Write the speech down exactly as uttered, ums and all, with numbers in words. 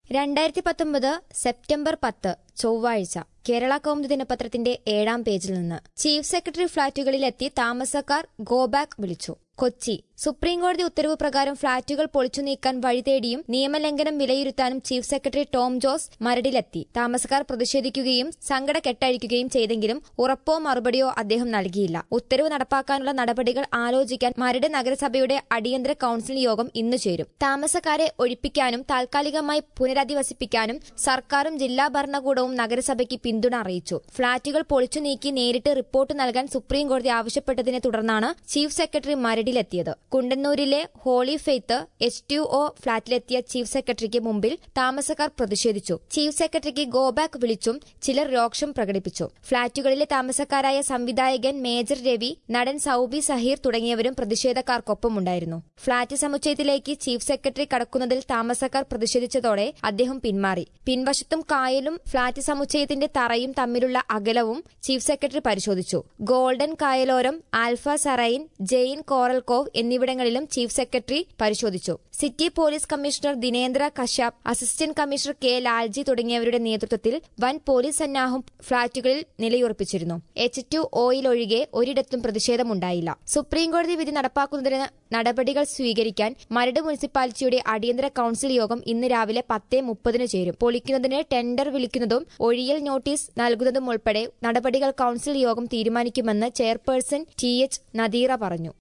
രണ്ടായിരത്തി പത്തൊമ്പത് സെപ്റ്റംബർ പത്ത് ചൊവ്വാഴ്ച കേരള കൗമുദി ദിനപത്രത്തിന്റെ ഏഴാം പേജിൽ നിന്ന് ചീഫ് സെക്രട്ടറി ഫ്ളാറ്റുകളിലെത്തി താമസക്കാർ ഗോബാക്ക് വിളിച്ചു. കൊച്ചി സുപ്രീംകോടതി ഉത്തരവ് പ്രകാരം ഫ്ളാറ്റുകൾ പൊളിച്ചു നീക്കാൻ വഴിതേടിയും നിയമലംഘനം വിലയിരുത്താനും ചീഫ് സെക്രട്ടറി ടോം ജോസ് മരടിലെത്തി. താമസക്കാർ പ്രതിഷേധിക്കുകയും സങ്കട കെട്ടഴിക്കുകയും ചെയ്തെങ്കിലും ഉറപ്പോ മറുപടിയോ അദ്ദേഹം നൽകിയില്ല. ഉത്തരവ് നടപ്പാക്കാനുള്ള നടപടികൾ ആലോചിക്കാൻ മരട് നഗരസഭയുടെ അടിയന്തര കൌൺസിൽ യോഗം ഇന്നു ചേരും. താമസക്കാരെ ഒഴിപ്പിക്കാനും താൽക്കാലികമായി പുനരധിവസിപ്പിക്കാനും സർക്കാരും ജില്ലാ ഭരണകൂടവും നഗരസഭയ്ക്ക് പിന്തുണ അറിയിച്ചു. ഫ്ളാറ്റുകൾ പൊളിച്ചു നീക്കി നേരിട്ട് റിപ്പോർട്ട് നൽകാൻ സുപ്രീംകോടതി ആവശ്യപ്പെട്ടതിനെ തുടർന്നാണ് ചീഫ് സെക്രട്ടറി മരടിലെത്തിയത്. കുണ്ടന്നൂരിലെ Holy Faith H two O ഫ്ളാറ്റിലെത്തിയ ചീഫ് സെക്രട്ടറിക്ക് മുമ്പിൽ താമസക്കാർ പ്രതിഷേധിച്ചു. ചീഫ് സെക്രട്ടറിക്ക് ഗോബാക്ക് വിളിച്ചും ചിലർ രോക്ഷം പ്രകടിപ്പിച്ചു. ഫ്ളാറ്റുകളിലെ താമസക്കാരായ സംവിധായകൻ മേജർ രവി, നടൻ സൌബി സഹീർ തുടങ്ങിയവരും പ്രതിഷേധക്കാർക്കൊപ്പമുണ്ടായിരുന്നു. ഫ്ളാറ്റ് സമുച്ചയത്തിലേക്ക് ചീഫ് സെക്രട്ടറി കടക്കുന്നതിൽ താമസക്കാർ പ്രതിഷേധിച്ചതോടെ അദ്ദേഹം പിന്മാറി. പിൻവശത്തും കായലും ഫ്ളാറ്റ് സമുച്ചയത്തിന്റെ തറയും തമ്മിലുള്ള അകലവും ചീഫ് സെക്രട്ടറി പരിശോധിച്ചു. Golden Kayaloram, Alfa Serene, Jain Coral Cove എന്നിവിടങ്ങളിലും ചീഫ് സെക്രട്ടറി പരിശോധിച്ചു. City police commissioner Dinendra Kashyap, assistant commissioner K Lalji തുടങ്ങിയവരുടെ നേതൃത്വത്തിൽ വൻ പോലീസ് സന്നാഹം ഫ്ളാറ്റുകളിൽ നിലയുറപ്പിച്ചിരുന്നു. എച്ച് ടു ഒയിലൊഴികെ ഒരിടത്തും പ്രതിഷേധമുണ്ടായില്ല. സുപ്രീംകോടതി വിധി നടപ്പാക്കുന്നതിന് നടപടികൾ സ്വീകരിക്കാൻ മരട് മുനിസിപ്പാലിറ്റിയുടെ അടിയന്തര കൌൺസിൽ യോഗം ഇന്ന് രാവിലെ പത്തേ മുപ്പതിന് ചേരും. പൊളിക്കുന്നതിന് ടെൻഡർ വിളിക്കുന്നതും ഒഴിയൽ നോട്ടീസ് നൽകുന്നതും ഉൾപ്പെടെ നടപടികൾ കൌൺസിൽ യോഗം തീരുമാനിക്കുമെന്ന് ചെയർപേഴ്സൺ ടി എച്ച് നദീറ പറഞ്ഞു.